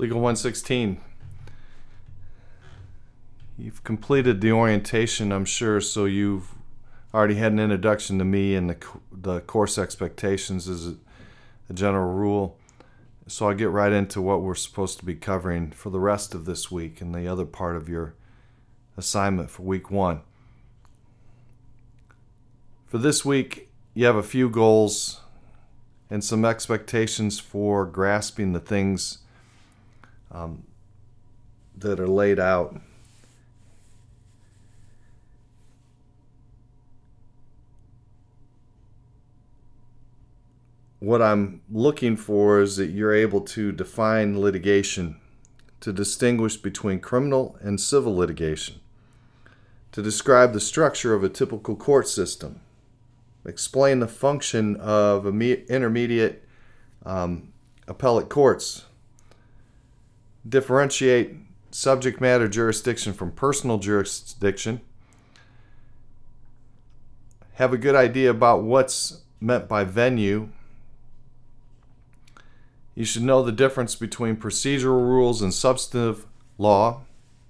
Legal 116. You've completed the orientation, I'm sure, so you've already had an introduction to me and the course expectations as a general rule. So I'll get right into what we're supposed to be covering for the rest of this week and the other part of your assignment for week 1. For this week, you have a few goals and some expectations for grasping the things that are laid out. What I'm looking for is that you're able to define litigation, to distinguish between criminal and civil litigation, to describe the structure of a typical court system, explain the function of intermediate appellate courts, differentiate subject matter jurisdiction from personal jurisdiction, have a good idea about what's meant by venue. You should know the difference between procedural rules and substantive law,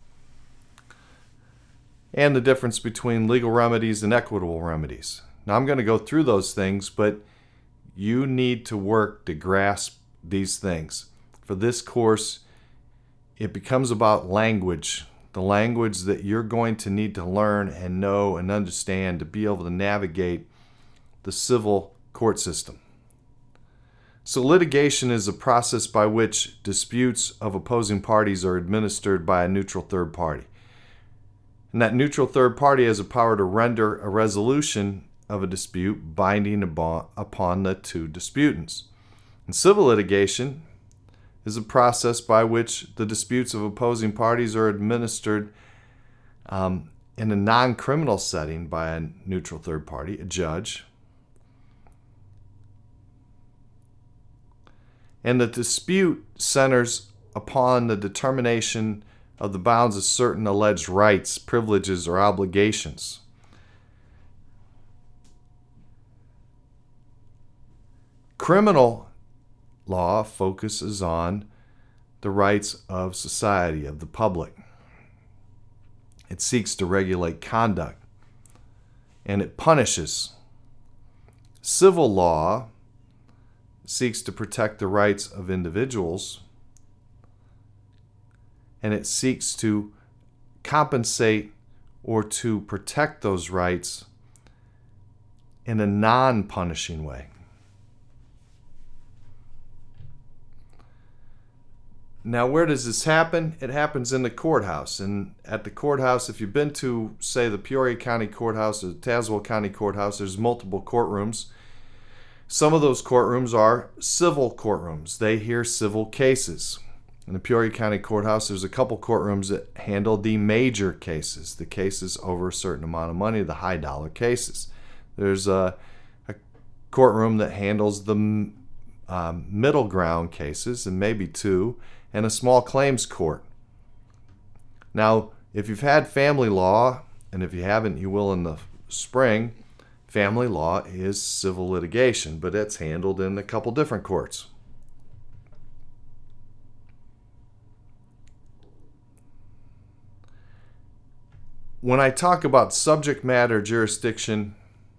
and the difference between legal remedies and equitable remedies. Now, I'm going to go through those things, but you need to work to grasp these things. For this course, it becomes about language, the language that you're going to need to learn and know and understand to be able to navigate the civil court system. So litigation is a process by which disputes of opposing parties are administered by a neutral third party. And that neutral third party has the power to render a resolution of a dispute binding upon the two disputants. And civil litigation is a process by which the disputes of opposing parties are administered in a non-criminal setting by a neutral third party, a judge. And the dispute centers upon the determination of the bounds of certain alleged rights, privileges, or obligations. Criminal law focuses on the rights of society, of the public. It seeks to regulate conduct, and it punishes. Civil law seeks to protect the rights of individuals, and it seeks to compensate or to protect those rights in a non-punishing way. Now, where does this happen? It happens in the courthouse. And at the courthouse, if you've been to, say, the Peoria County Courthouse or the Tazewell County Courthouse, there's multiple courtrooms. Some of those courtrooms are civil courtrooms. They hear civil cases. In the Peoria County Courthouse, there's a couple courtrooms that handle the major cases, the cases over a certain amount of money, the high-dollar cases. There's a courtroom that handles the middle ground cases, and maybe two, and a small claims court. Now, if you've had family law, and if you haven't, you will in the spring, family law is civil litigation, but it's handled in a couple different courts. When I talk about subject matter jurisdiction,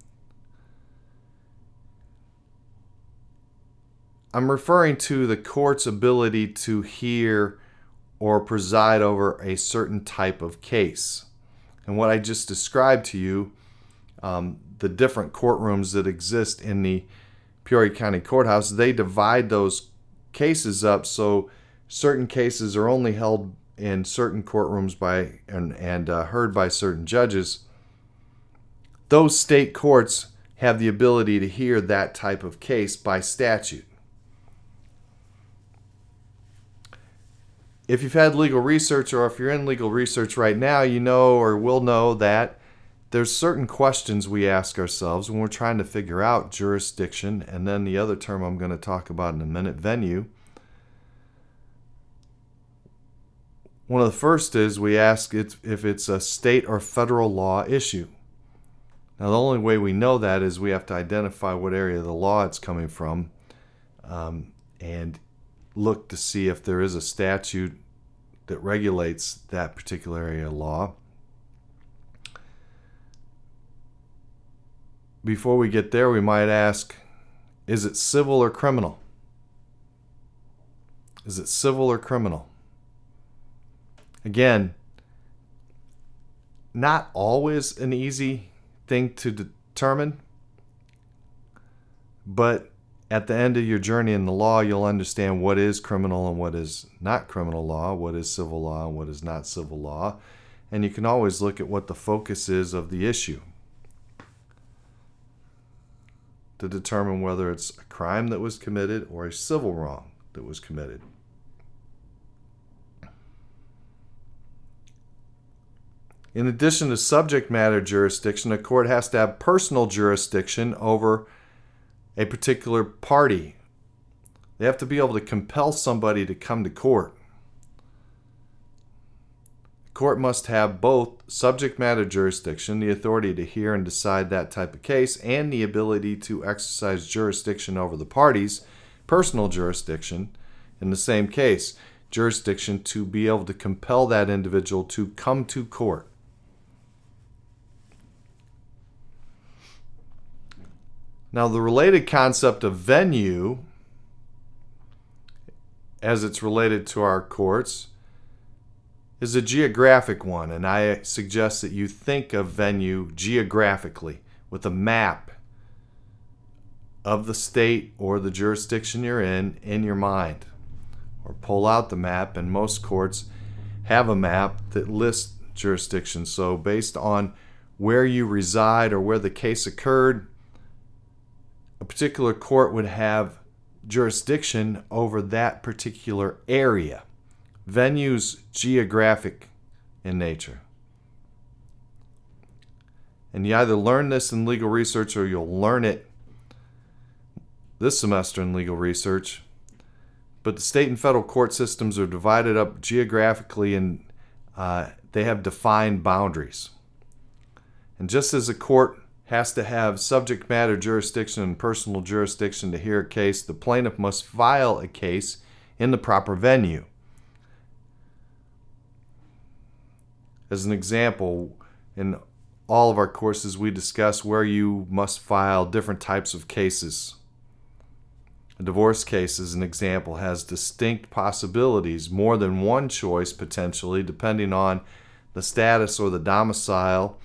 I'm referring to the court's ability to hear or preside over a certain type of case. And what I just described to you, the different courtrooms that exist in the Peoria County Courthouse, they divide those cases up so certain cases are only held in certain courtrooms by and heard by certain judges. Those state courts have the ability to hear that type of case by statute. If you've had legal research, or if you're in legal research right now, you know or will know that there's certain questions we ask ourselves when we're trying to figure out jurisdiction, and then the other term I'm going to talk about in a minute, venue. One of the first is we ask if it's a state or federal law issue. Now, the only way we know that is we have to identify what area of the law it's coming from, and look to see if there is a statute that regulates that particular area of law. Before we get there, we might ask, is it civil or criminal? Is it civil or criminal? Again, not always an easy thing to determine, but at the end of your journey in the law, you'll understand what is criminal and what is not criminal law, what is civil law and what is not civil law, and you can always look at what the focus is of the issue to determine whether it's a crime that was committed or a civil wrong that was committed. In addition to subject matter jurisdiction, a court has to have personal jurisdiction over a particular party. They have to be able to compel somebody to come to court. The court must have both subject matter jurisdiction, the authority to hear and decide that type of case, and the ability to exercise jurisdiction over the parties, personal jurisdiction, in the same case, jurisdiction to be able to compel that individual to come to court. Now, the related concept of venue, as it's related to our courts, is a geographic one, and I suggest that you think of venue geographically with a map of the state or the jurisdiction you're in your mind. Or pull out the map, and most courts have a map that lists jurisdictions. So based on where you reside or where the case occurred, a particular court would have jurisdiction over that particular area. Venue's geographic in nature. And you either learn this in legal research or you'll learn it this semester in legal research. But the state and federal court systems are divided up geographically, and they have defined boundaries. And just as a court has to have subject matter jurisdiction and personal jurisdiction to hear a case, the plaintiff must file a case in the proper venue. As an example, in all of our courses we discuss where you must file different types of cases. A divorce case, as an example, has distinct possibilities, more than one choice potentially, depending on the status or the domicile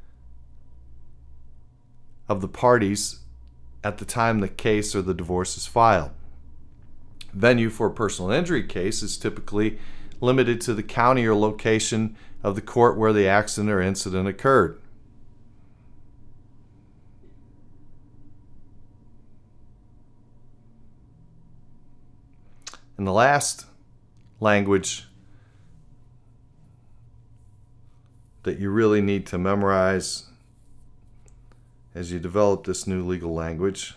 of the parties at the time the case or the divorce is filed. Venue for a personal injury case is typically limited to the county or location of the court where the accident or incident occurred. And the last language that you really need to memorize as you develop this new legal language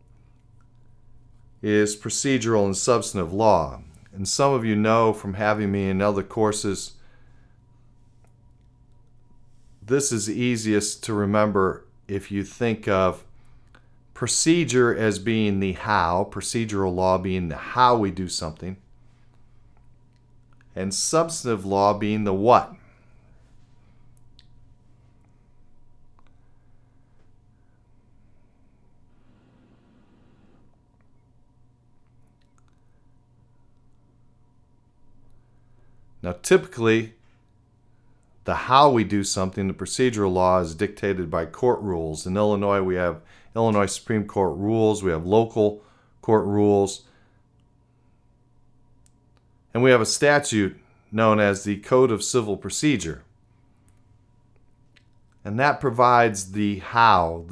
is procedural and substantive law. And some of you know from having me in other courses, this is easiest to remember if you think of procedure as being the how, procedural law being the how we do something, and substantive law being the what. Now, typically, the how we do something, the procedural law, is dictated by court rules. In Illinois, we have Illinois Supreme Court rules, we have local court rules, and we have a statute known as the Code of Civil Procedure. And that provides the how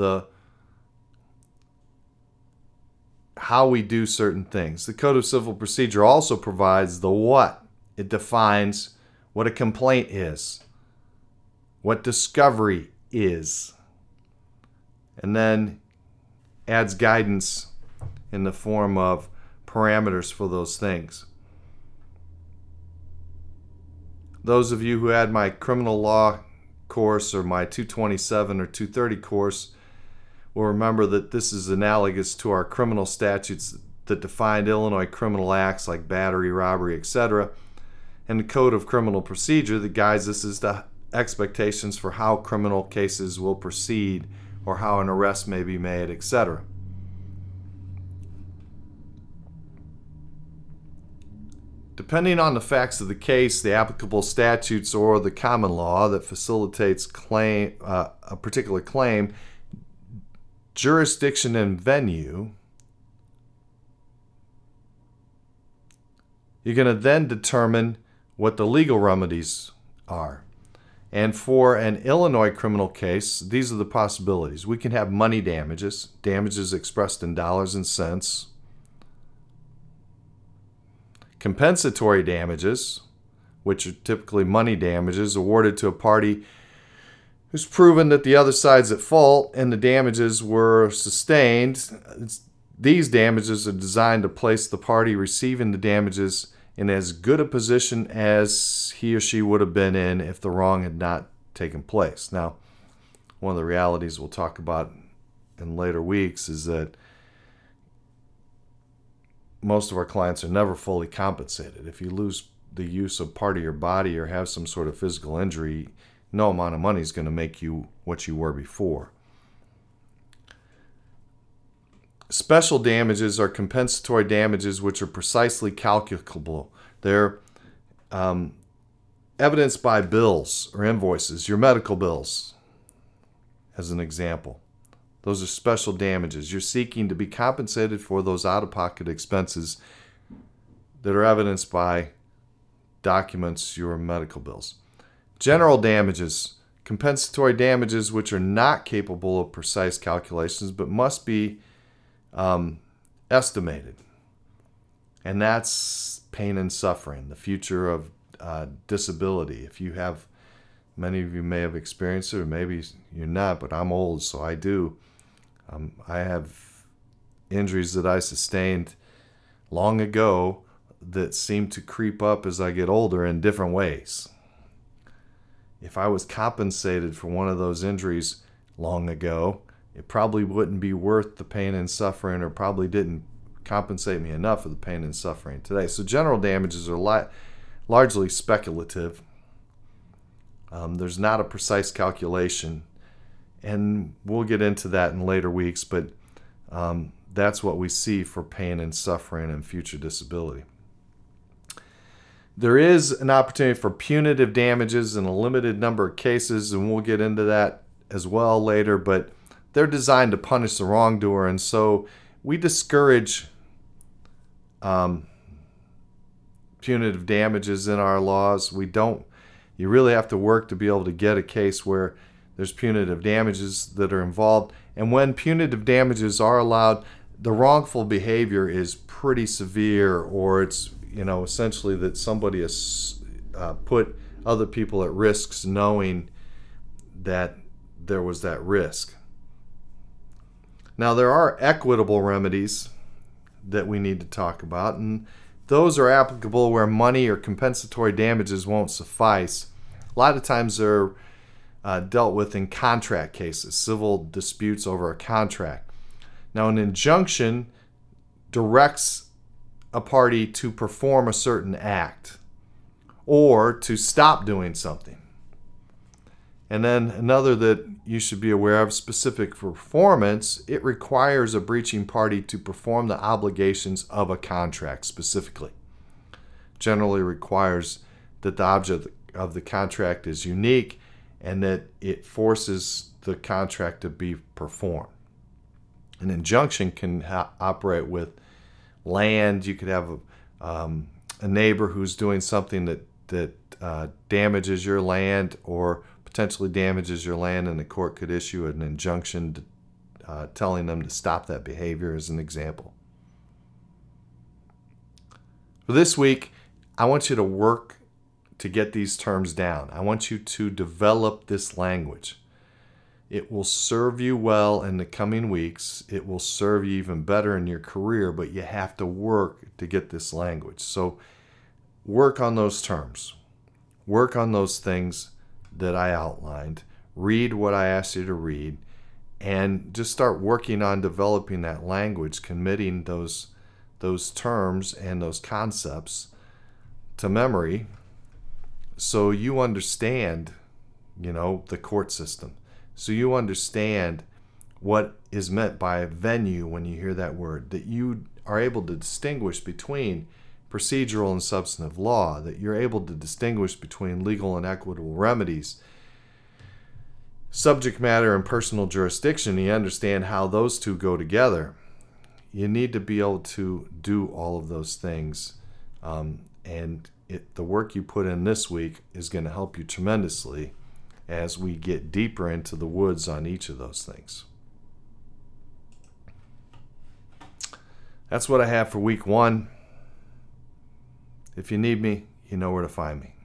we do certain things. The Code of Civil Procedure also provides the what. It defines what a complaint is, what discovery is, and then adds guidance in the form of parameters for those things. Those of you who had my criminal law course or my 227 or 230 course will remember that this is analogous to our criminal statutes that defined Illinois criminal acts like battery, robbery, etc., and the Code of Criminal Procedure that guides us as to expectations for how criminal cases will proceed or how an arrest may be made, etc. Depending on the facts of the case, the applicable statutes, or the common law that facilitates a particular claim, jurisdiction and venue, you're going to then determine what the legal remedies are. And for an Illinois criminal case, these are the possibilities. We can have money damages, damages expressed in dollars and cents. Compensatory damages, which are typically money damages awarded to a party who's proven that the other side's at fault and the damages were sustained. These damages are designed to place the party receiving the damages in as good a position as he or she would have been in if the wrong had not taken place. Now, one of the realities we'll talk about in later weeks is that most of our clients are never fully compensated. If you lose the use of part of your body or have some sort of physical injury, no amount of money is going to make you what you were before. Special damages are compensatory damages which are precisely calculable. They're evidenced by bills or invoices, your medical bills, as an example. Those are special damages. You're seeking to be compensated for those out-of-pocket expenses that are evidenced by documents, your medical bills. General damages, compensatory damages which are not capable of precise calculations but must be estimated. And that's pain and suffering, the future of disability. If you have, many of you may have experienced it, or maybe you're not, but I'm old, so I do. I have injuries that I sustained long ago that seem to creep up as I get older in different ways. If I was compensated for one of those injuries long ago, it probably wouldn't be worth the pain and suffering, or probably didn't compensate me enough for the pain and suffering today. So general damages are largely speculative. There's not a precise calculation, and we'll get into that in later weeks, but that's what we see for pain and suffering and future disability. There is an opportunity for punitive damages in a limited number of cases, and we'll get into that as well later, but they're designed to punish the wrongdoer, and so we discourage punitive damages in our laws. You really have to work to be able to get a case where there's punitive damages that are involved, and when punitive damages are allowed, the wrongful behavior is pretty severe, or it's essentially that somebody has put other people at risks knowing that there was that risk. Now, there are equitable remedies that we need to talk about, and those are applicable where money or compensatory damages won't suffice. A lot of times they're dealt with in contract cases, civil disputes over a contract. Now, an injunction directs a party to perform a certain act or to stop doing something. And then another that you should be aware of, specific for performance, it requires a breaching party to perform the obligations of a contract specifically. Generally requires that the object of the contract is unique and that it forces the contract to be performed. An injunction can operate with land. You could have a neighbor who's doing something that damages your land or potentially damages your land, and the court could issue an injunction telling them to stop that behavior, as an example. For this week, I want you to work to get these terms down. I want you to develop this language. It will serve you well in the coming weeks. It will serve you even better in your career, but you have to work to get this language. So work on those terms. Work on those things that I outlined. Read what I asked you to read, and just start working on developing that language, committing those those terms and those concepts to memory so you understand, the court system. So you understand what is meant by venue when you hear that word, that you are able to distinguish between procedural and substantive law, that you're able to distinguish between legal and equitable remedies, subject matter and personal jurisdiction. You understand how those two go together. You need to be able to do all of those things. The work you put in this week is going to help you tremendously as we get deeper into the woods on each of those things. That's what I have for week 1. If you need me, you know where to find me.